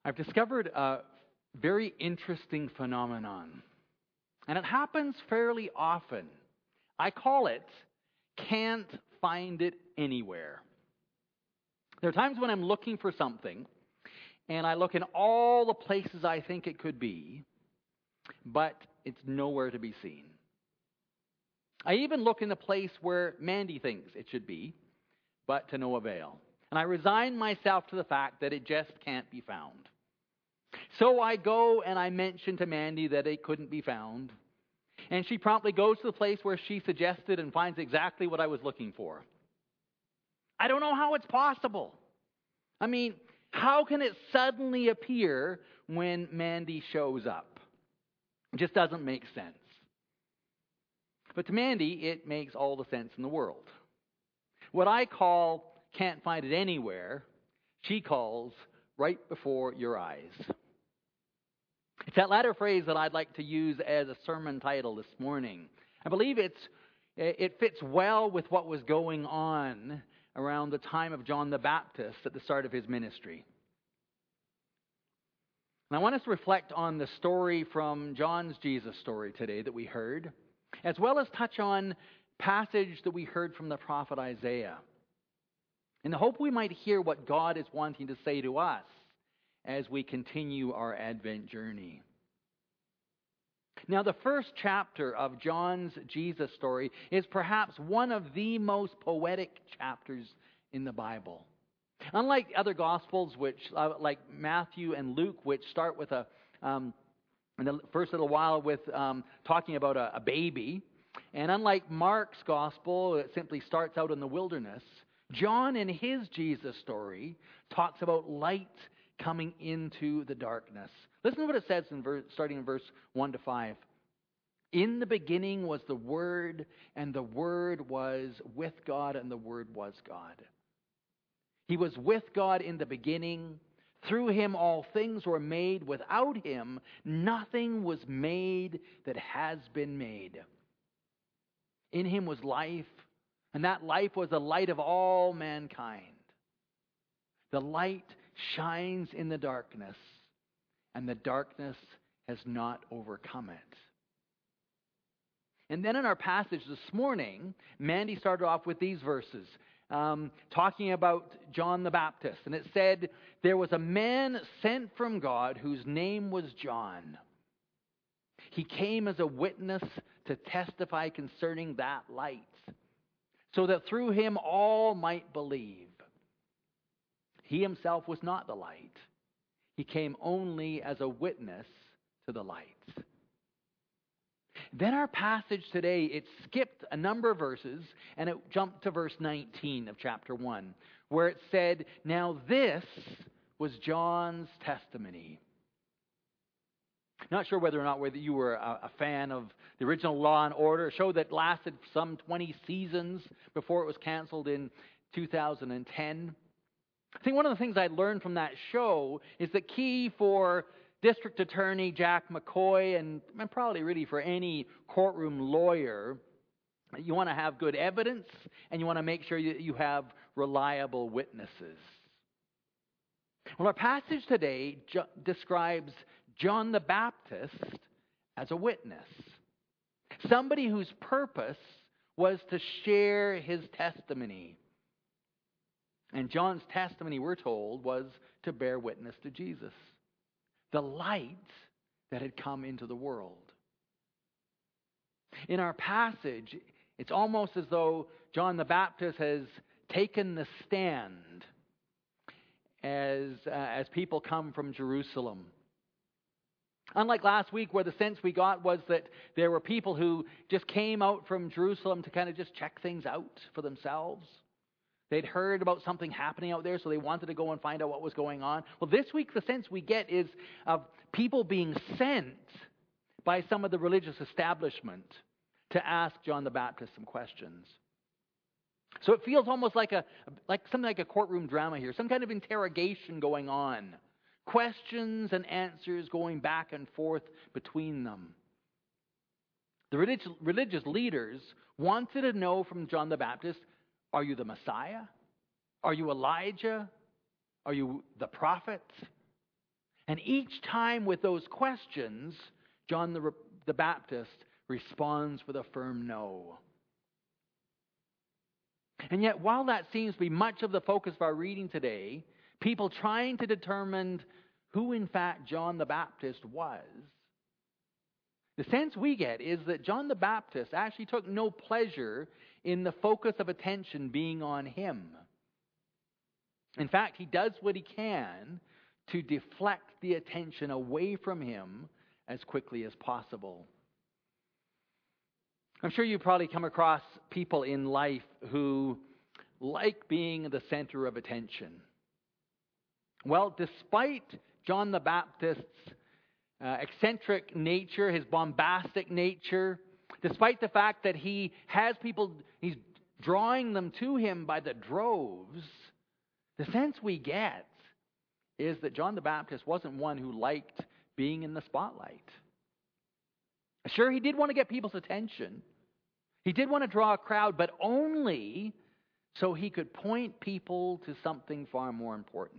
I've discovered a very interesting phenomenon, and it happens fairly often. I call it can't find it anywhere. There are times when I'm looking for something, and I look in all the places I think it could be, but it's nowhere to be seen. I even look in the place where Mandy thinks it should be, but to no avail. And I resign myself to the fact that it just can't be found. So I go and I mention to Mandy that it couldn't be found. And she promptly goes to the place where she suggested and finds exactly what I was looking for. I don't know how it's possible. I mean, how can it suddenly appear when Mandy shows up? It just doesn't make sense. But to Mandy, it makes all the sense in the world. What I call can't find it anywhere, she calls right before your eyes. It's that latter phrase that I'd like to use as a sermon title this morning. I believe it fits well with what was going on around the time of John the Baptist at the start of his ministry. And I want us to reflect on the story from John's Jesus story today that we heard, as well as touch on passage that we heard from the prophet Isaiah, in the hope we might hear what God is wanting to say to us as we continue our Advent journey. Now, the first chapter of John's Jesus story is perhaps one of the most poetic chapters in the Bible. Unlike other Gospels, which like Matthew and Luke, which start with in the first little while with talking about a baby, and unlike Mark's Gospel, it simply starts out in the wilderness, John in his Jesus story talks about light coming into the darkness. Listen to what it says starting in verse 1 to 5. In the beginning was the Word, and the Word was with God, and the Word was God. He was with God in the beginning. Through him all things were made. Without him nothing was made that has been made. In him was life, and that life was the light of all mankind. The light shines in the darkness, and the darkness has not overcome it. And then in our passage this morning, Mandy started off with these verses, talking about John the Baptist. And it said, there was a man sent from God whose name was John. He came as a witness to testify concerning that light, so that through him all might believe. He himself was not the light. He came only as a witness to the light. Then our passage today, it skipped a number of verses, and it jumped to verse 19 of chapter 1, where it said, now this was John's testimony. Not sure whether or not you were a fan of the original Law and Order, a show that lasted some 20 seasons before it was canceled in 2010. I think one of the things I learned from that show is the key for District Attorney Jack McCoy, and probably really for any courtroom lawyer, you want to have good evidence, and you want to make sure you have reliable witnesses. Well, our passage today describes John the Baptist as a witness. Somebody whose purpose was to share his testimony. And John's testimony, we're told, was to bear witness to Jesus, the light that had come into the world. In our passage, it's almost as though John the Baptist has taken the stand as people come from Jerusalem. Unlike last week, where the sense we got was that there were people who just came out from Jerusalem to kind of just check things out for themselves. They'd heard about something happening out there, so they wanted to go and find out what was going on. Well, this week, the sense we get is of people being sent by some of the religious establishment to ask John the Baptist some questions. So it feels almost like something like a courtroom drama here, some kind of interrogation going on. Questions and answers going back and forth between them. The religious leaders wanted to know from John the Baptist, are you the Messiah? Are you Elijah? Are you the prophet? And each time with those questions, John the Baptist responds with a firm no. And yet, while that seems to be much of the focus of our reading today, people trying to determine who in fact John the Baptist was, the sense we get is that John the Baptist actually took no pleasure in the focus of attention being on him. In fact, he does what he can to deflect the attention away from him as quickly as possible. I'm sure you've probably come across people in life who like being the center of attention. Well, despite John the Baptist's eccentric nature, his bombastic nature, despite the fact that he has people, he's drawing them to him by the droves, the sense we get is that John the Baptist wasn't one who liked being in the spotlight. Sure, he did want to get people's attention. He did want to draw a crowd, but only so he could point people to something far more important.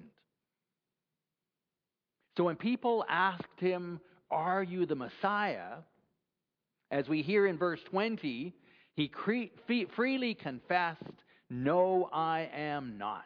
So when people asked him, "Are you the Messiah?" as we hear in verse 20, he freely confessed, "No, I am not."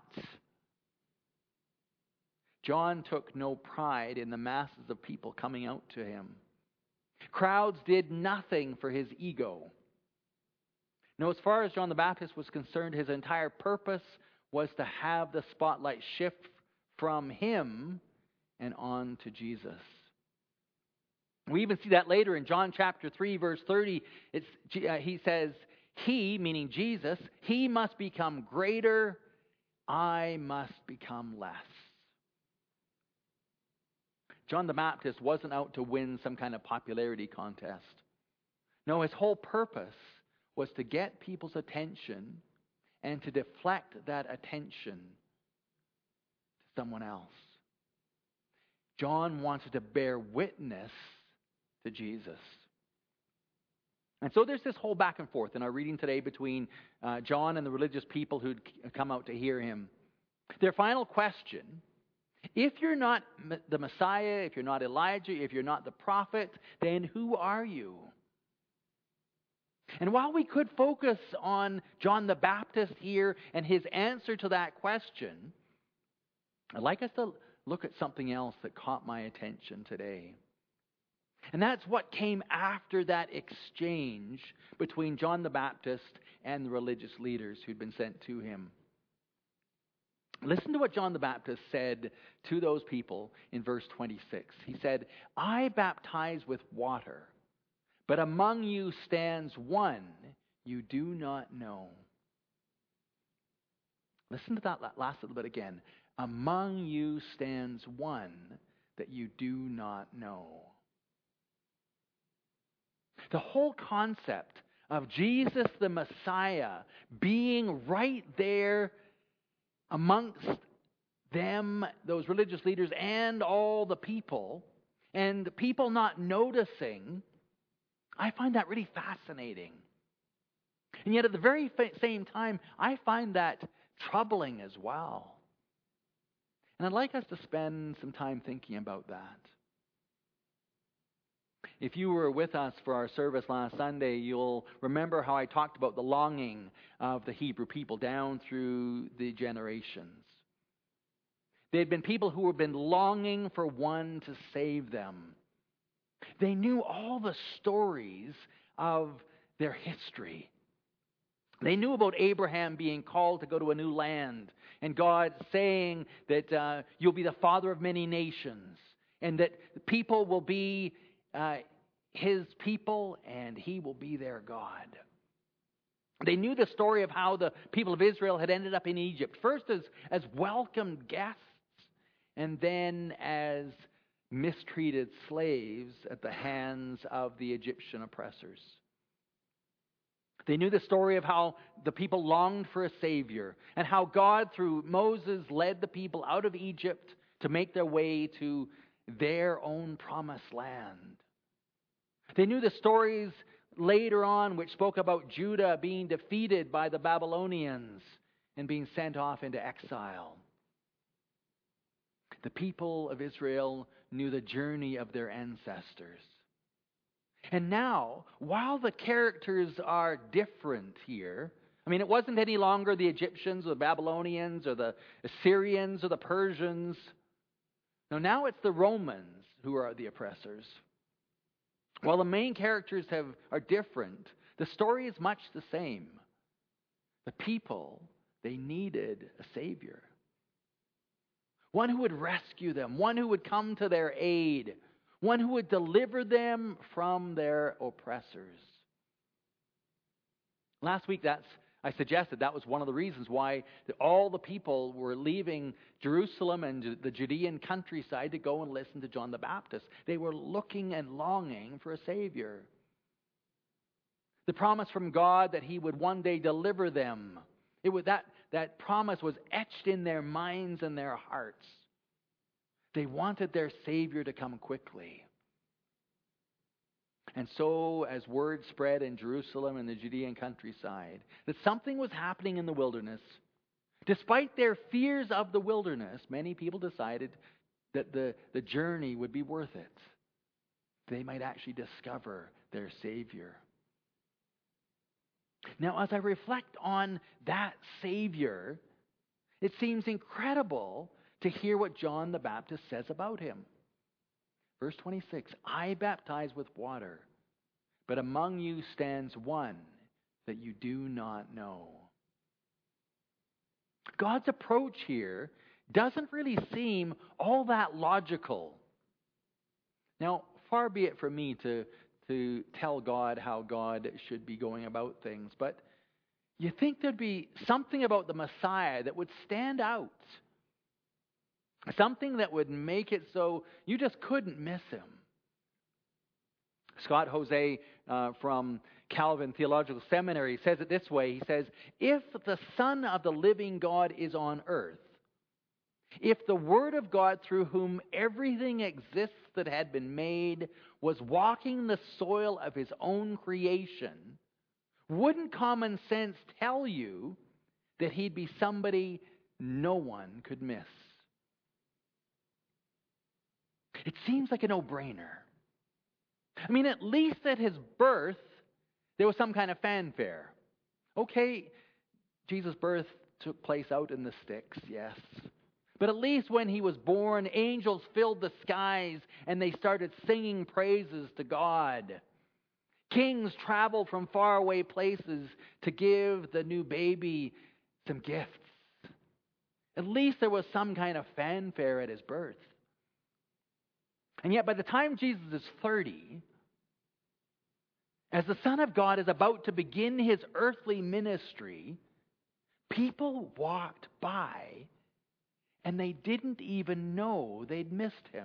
John took no pride in the masses of people coming out to him. Crowds did nothing for his ego. No, as far as John the Baptist was concerned, his entire purpose was to have the spotlight shift from him and on to Jesus. We even see that later in John chapter 3, verse 30. He says, "He," meaning Jesus, "he must become greater, I must become less." John the Baptist wasn't out to win some kind of popularity contest. No, his whole purpose was to get people's attention and to deflect that attention to someone else. John wanted to bear witness to Jesus. And so there's this whole back and forth in our reading today between John and the religious people who'd come out to hear him. Their final question: if you're not the Messiah, if you're not Elijah, if you're not the prophet, then who are you? And while we could focus on John the Baptist here and his answer to that question, I'd like us to look at something else that caught my attention today. And that's what came after that exchange between John the Baptist and the religious leaders who'd been sent to him. Listen to what John the Baptist said to those people in verse 26. He said, "I baptize with water, but among you stands one you do not know." Listen to that last little bit again. "Among you stands one that you do not know." The whole concept of Jesus the Messiah being right there amongst them, those religious leaders, and all the people, and the people not noticing, I find that really fascinating. And yet at the very same time, I find that troubling as well. And I'd like us to spend some time thinking about that. If you were with us for our service last Sunday, you'll remember how I talked about the longing of the Hebrew people down through the generations. They had been people who had been longing for one to save them. They knew all the stories of their history. They knew about Abraham being called to go to a new land, and God saying that you'll be the father of many nations, and that people will be his people, and he will be their God. They knew the story of how the people of Israel had ended up in Egypt, first as welcomed guests, and then as mistreated slaves at the hands of the Egyptian oppressors. They knew the story of how the people longed for a Savior, and how God, through Moses, led the people out of Egypt to make their way to their own promised land. They knew the stories later on which spoke about Judah being defeated by the Babylonians and being sent off into exile. The people of Israel knew the journey of their ancestors. And now, while the characters are different here, I mean, it wasn't any longer the Egyptians or the Babylonians or the Assyrians or the Persians. No, now it's the Romans who are the oppressors. While the main characters are different, the story is much the same. The people, they needed a Savior. One who would rescue them, one who would come to their aid, one who would deliver them from their oppressors. Last week, I suggested that was one of the reasons why all the people were leaving Jerusalem and the Judean countryside to go and listen to John the Baptist. They were looking and longing for a Savior. The promise from God that He would one day deliver them, that promise was etched in their minds and their hearts. They wanted their Savior to come quickly. And so, as word spread in Jerusalem and the Judean countryside that something was happening in the wilderness, despite their fears of the wilderness, many people decided that the journey would be worth it. They might actually discover their Savior. Now, as I reflect on that Savior, it seems incredible to hear what John the Baptist says about Him. Verse 26, I baptize with water, but among you stands one that you do not know. God's approach here doesn't really seem all that logical. Now, far be it from me to tell God how God should be going about things, but you think there'd be something about the Messiah that would stand out. Something that would make it so you just couldn't miss Him. Scott Jose from Calvin Theological Seminary says it this way. He says, if the Son of the living God is on earth, if the Word of God through whom everything exists that had been made was walking the soil of His own creation, wouldn't common sense tell you that He'd be somebody no one could miss? It seems like a no-brainer. I mean, at least at His birth, there was some kind of fanfare. Okay, Jesus' birth took place out in the sticks, yes. But at least when He was born, angels filled the skies and they started singing praises to God. Kings traveled from faraway places to give the new baby some gifts. At least there was some kind of fanfare at His birth. And yet by the time Jesus is 30, as the Son of God is about to begin His earthly ministry, people walked by and they didn't even know they'd missed Him.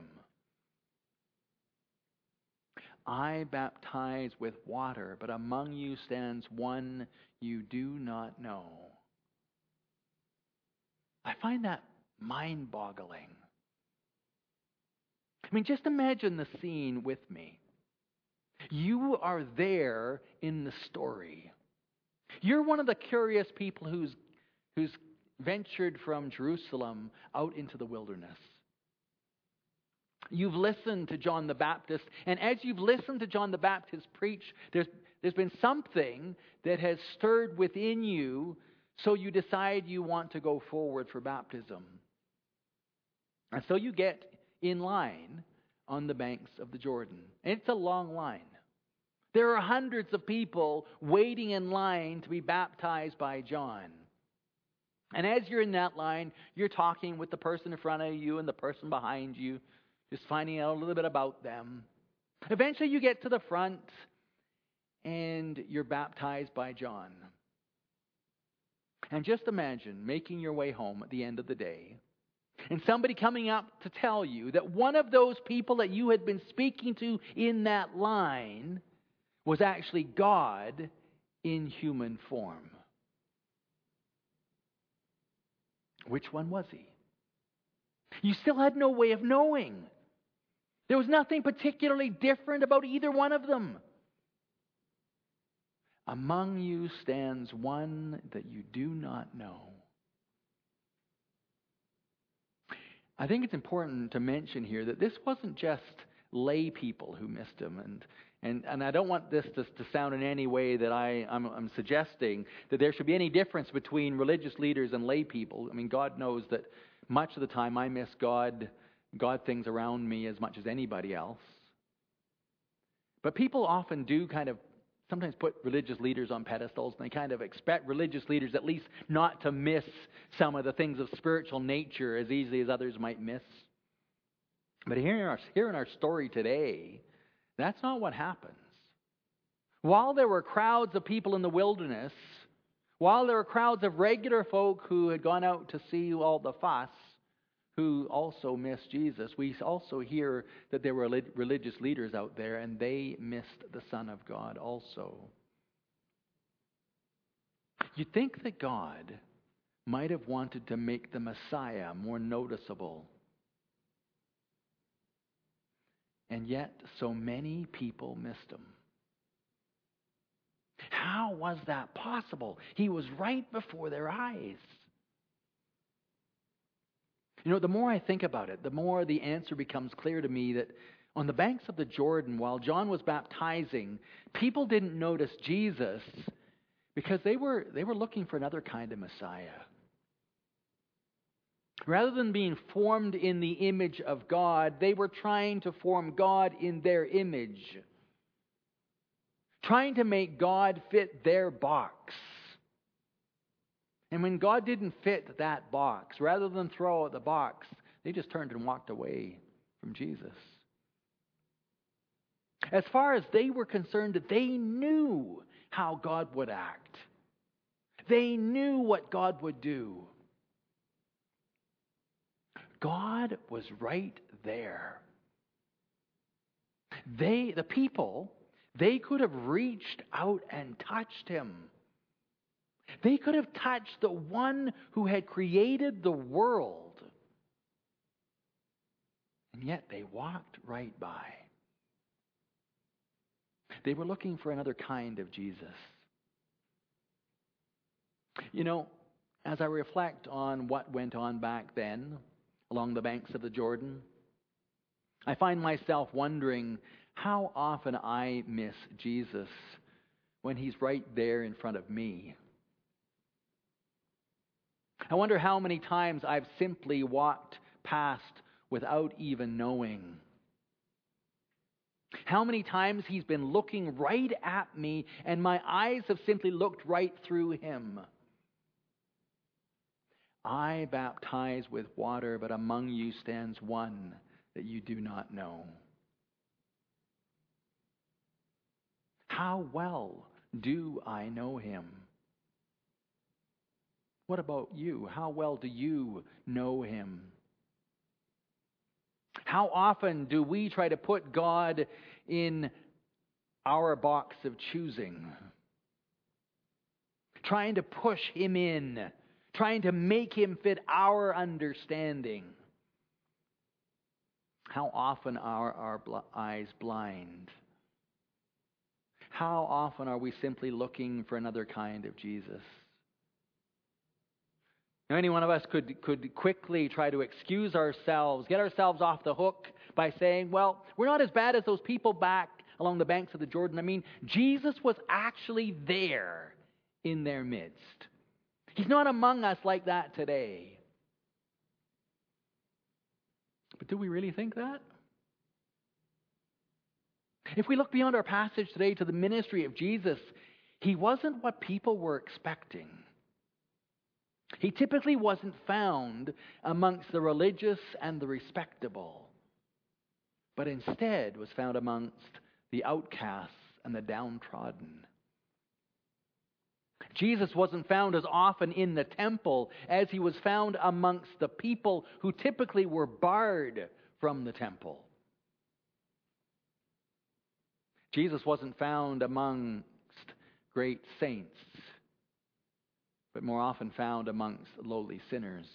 I baptize with water, but among you stands one you do not know. I find that mind-boggling. I mean, just imagine the scene with me. You are there in the story. You're one of the curious people who's ventured from Jerusalem out into the wilderness. You've listened to John the Baptist, and as you've listened to John the Baptist preach, there's been something that has stirred within you, so you decide you want to go forward for baptism. And so you get in line on the banks of the Jordan. And it's a long line. There are hundreds of people waiting in line to be baptized by John. And as you're in that line, you're talking with the person in front of you and the person behind you, just finding out a little bit about them. Eventually you get to the front and you're baptized by John. And just imagine making your way home at the end of the day and somebody coming up to tell you that one of those people that you had been speaking to in that line was actually God in human form. Which one was He? You still had no way of knowing. There was nothing particularly different about either one of them. Among you stands one that you do not know. I think it's important to mention here that this wasn't just lay people who missed him. And I don't want this to sound in any way that I'm suggesting that there should be any difference between religious leaders and lay people. I mean, God knows that much of the time I miss God things around me as much as anybody else. But people often do kind of sometimes put religious leaders on pedestals, and they kind of expect religious leaders at least not to miss some of the things of spiritual nature as easily as others might miss. But here in our story today, that's not what happens. While there were crowds of people in the wilderness, while there were crowds of regular folk who had gone out to see all the fuss, who also missed Jesus, we also hear that there were religious leaders out there, and they missed the Son of God also. You'd think that God might have wanted to make the Messiah more noticeable. And yet, so many people missed him. How was that possible? He was right before their eyes. You know, the more I think about it, the more the answer becomes clear to me that on the banks of the Jordan, while John was baptizing, people didn't notice Jesus because they were looking for another kind of Messiah. Rather than being formed in the image of God, they were trying to form God in their image. Trying to make God fit their box. And when God didn't fit that box, rather than throw out the box, they just turned and walked away from Jesus. As far as they were concerned, they knew how God would act. They knew what God would do. God was right there. The people, they could have reached out and touched him. They could have touched the one who had created the world. And yet they walked right by. They were looking for another kind of Jesus. You know, as I reflect on what went on back then along the banks of the Jordan, I find myself wondering how often I miss Jesus when he's right there in front of me. I wonder how many times I've simply walked past without even knowing. How many times he's been looking right at me and my eyes have simply looked right through him. I baptize with water, but among you stands one that you do not know. How well do I know him? What about you? How well do you know him? How often do we try to put God in our box of choosing? Trying to push him in, trying to make him fit our understanding. How often are our eyes blind? How often are we simply looking for another kind of Jesus? Now, any one of us could quickly try to excuse ourselves, get ourselves off the hook by saying, well, we're not as bad as those people back along the banks of the Jordan. I mean, Jesus was actually there in their midst. He's not among us like that today. But do we really think that? If we look beyond our passage today to the ministry of Jesus, he wasn't what people were expecting. He typically wasn't found amongst the religious and the respectable, but instead was found amongst the outcasts and the downtrodden. Jesus wasn't found as often in the temple as he was found amongst the people who typically were barred from the temple. Jesus wasn't found amongst great saints, but more often found amongst lowly sinners.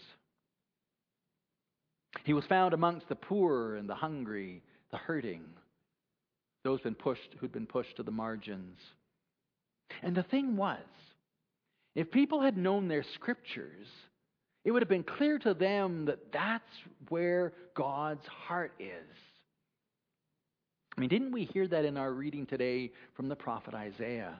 He was found amongst the poor and the hungry, the hurting, those who'd been pushed to the margins. And the thing was, if people had known their scriptures, It would have been clear to them that that's where God's heart is. I mean, didn't we hear that in our reading today from the prophet Isaiah?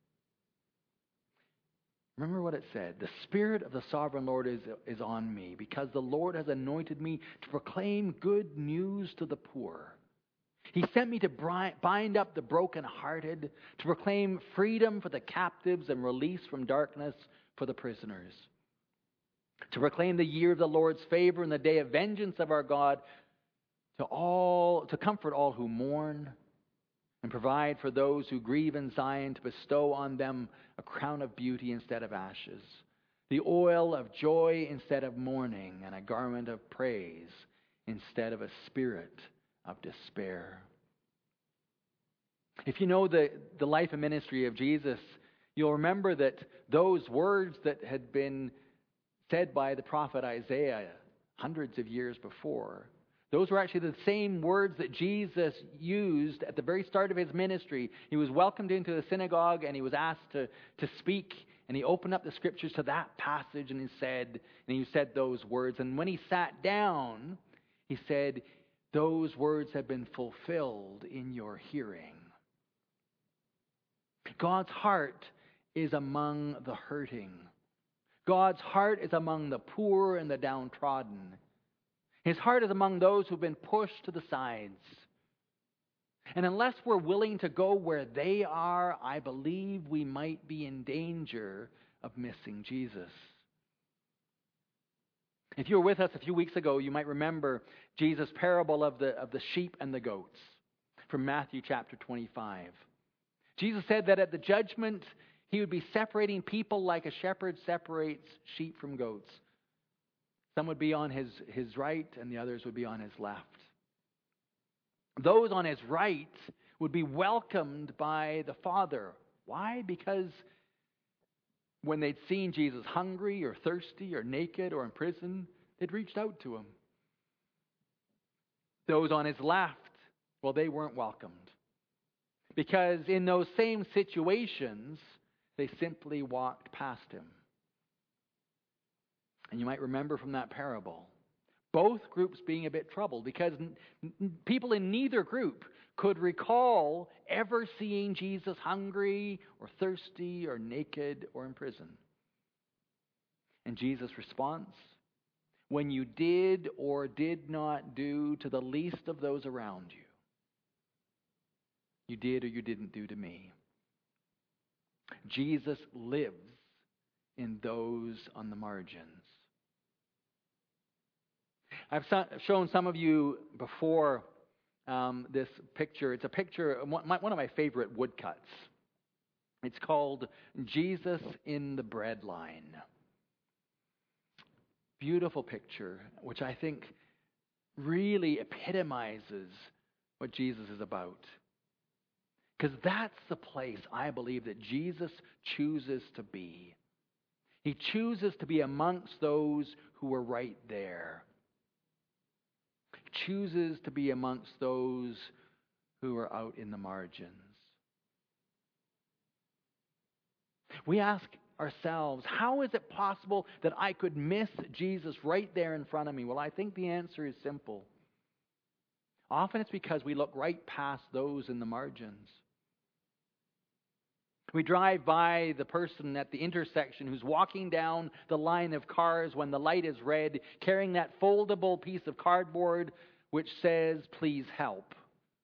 Remember what it said. The Spirit of the Sovereign Lord is on me, because the Lord has anointed me to proclaim good news to the poor. He sent me to bind up the brokenhearted, to proclaim freedom for the captives and release from darkness for the prisoners, to proclaim the year of the Lord's favor and the day of vengeance of our God, to comfort all who mourn, and provide for those who grieve in Zion, to bestow on them a crown of beauty instead of ashes, the oil of joy instead of mourning, and a garment of praise instead of a spirit of despair. If you know the life and ministry of Jesus, you'll remember that those words that had been said by the prophet Isaiah hundreds of years before, those were actually the same words that Jesus used at the very start of his ministry. He was welcomed into the synagogue and he was asked to speak, and he opened up the scriptures to that passage and he said those words. And when he sat down, he said, "Those words have been fulfilled in your hearing." God's heart is among the hurting. God's heart is among the poor and the downtrodden. His heart is among those who've been pushed to the sides. And unless we're willing to go where they are, I believe we might be in danger of missing Jesus. If you were with us a few weeks ago, you might remember Jesus' parable of the sheep and the goats from Matthew chapter 25. Jesus said that at the judgment, he would be separating people like a shepherd separates sheep from goats. Some would be on his right and the others would be on his left. Those on his right would be welcomed by the Father. Why? Because when they'd seen Jesus hungry or thirsty or naked or in prison, they'd reached out to him. Those on his left, well, they weren't welcomed. Because in those same situations, they simply walked past him. And you might remember from that parable, both groups being a bit troubled because people in neither group could recall ever seeing Jesus hungry or thirsty or naked or in prison. And Jesus' response, "When you did or did not do to the least of those around you, you did or you didn't do to me." Jesus lives in those on the margins. I've shown some of you before this picture. It's a picture, one of my favorite woodcuts. It's called Jesus in the Bread Line. Beautiful picture, which I think really epitomizes what Jesus is about. Because that's the place I believe that Jesus chooses to be. He chooses to be amongst those who are right there. Chooses to be amongst those who are out in the margins. We ask ourselves, how is it possible that I could miss Jesus right there in front of me? Well, I think the answer is simple. Often it's because we look right past those in the margins. We drive by the person at the intersection who's walking down the line of cars when the light is red, carrying that foldable piece of cardboard which says, "Please help."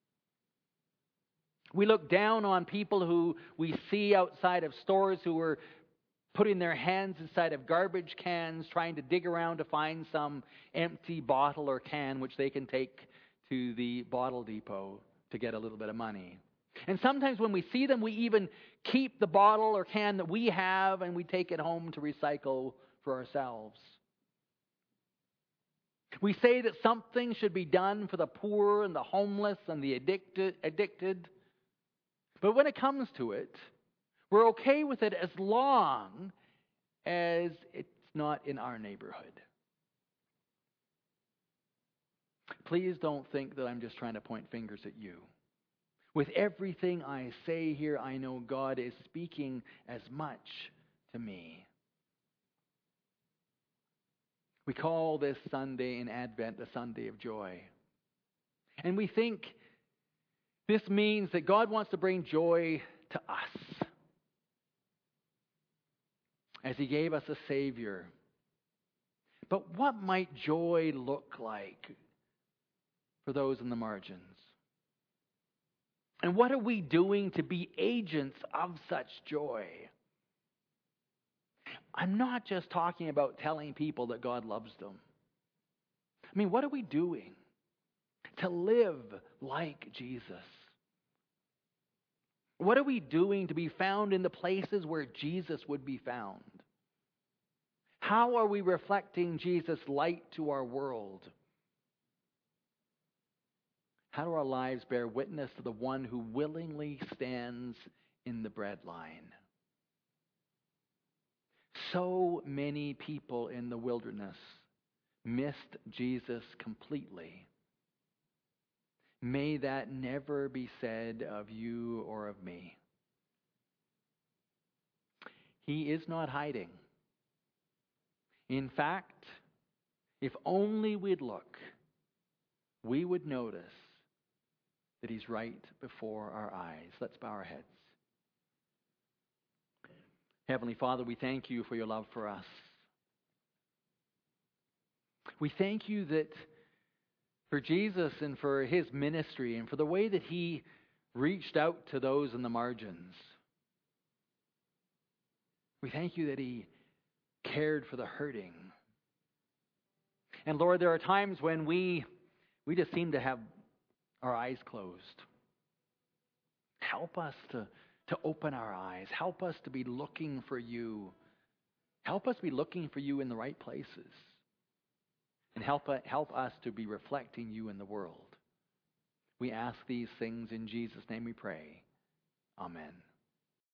We look down on people who we see outside of stores who are putting their hands inside of garbage cans, trying to dig around to find some empty bottle or can which they can take to the bottle depot to get a little bit of money. And sometimes when we see them, we even keep the bottle or can that we have and we take it home to recycle for ourselves. We say that something should be done for the poor and the homeless and the addicted. But when it comes to it, we're okay with it as long as it's not in our neighborhood. Please don't think that I'm just trying to point fingers at you. With everything I say here, I know God is speaking as much to me. We call this Sunday in Advent the Sunday of joy. And we think this means that God wants to bring joy to us as He gave us a Savior. But what might joy look like for those in the margins? And what are we doing to be agents of such joy? I'm not just talking about telling people that God loves them. I mean, what are we doing to live like Jesus? What are we doing to be found in the places where Jesus would be found? How are we reflecting Jesus' light to our world? How do our lives bear witness to the one who willingly stands in the bread line? So many people in the wilderness missed Jesus completely. May that never be said of you or of me. He is not hiding. In fact, if only we'd look, we would notice that He's right before our eyes. Let's bow our heads. Heavenly Father, we thank You for Your love for us. We thank You that for Jesus and for His ministry and for the way that He reached out to those in the margins. We thank You that He cared for the hurting. And Lord, there are times when we just seem to have our eyes closed. Help us to open our eyes. Help us to be looking for You. Help us be looking for You in the right places. And help us to be reflecting You in the world. We ask these things in Jesus' name we pray. Amen.